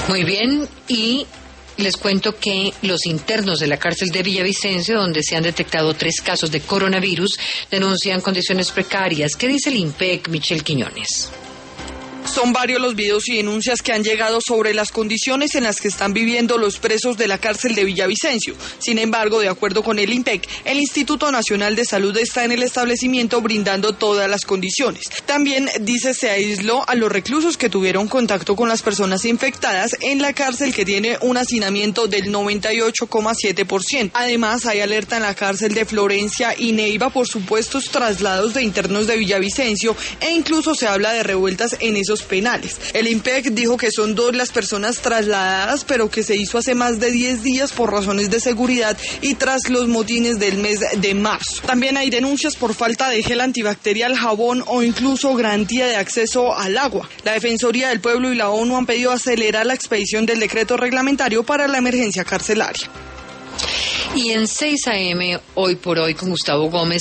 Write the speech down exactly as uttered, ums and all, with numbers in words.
Muy bien, y les cuento que los internos de la cárcel de Villavicencio, donde se han detectado tres casos de coronavirus, denuncian condiciones precarias. ¿Qué dice el INPEC, Michelle Quiñones? Son varios los videos y denuncias que han llegado sobre las condiciones en las que están viviendo los presos de la cárcel de Villavicencio. Sin embargo, de acuerdo con el INPEC, el Instituto Nacional de Salud está en el establecimiento brindando todas las condiciones. También, dice, se aisló a los reclusos que tuvieron contacto con las personas infectadas en la cárcel, que tiene un hacinamiento del noventa y ocho coma siete por ciento. Además, hay alerta en la cárcel de Florencia y Neiva por supuestos traslados de internos de Villavicencio, e incluso se habla de revueltas en esos penales. El INPEC dijo que son dos las personas trasladadas, pero que se hizo hace más de diez días por razones de seguridad y tras los motines del mes de marzo. También hay denuncias por falta de gel antibacterial, jabón o incluso garantía de acceso al agua. La Defensoría del Pueblo y la ONU han pedido acelerar la expedición del decreto reglamentario para la emergencia carcelaria. Y en seis a eme, hoy por hoy, con Gustavo Gómez,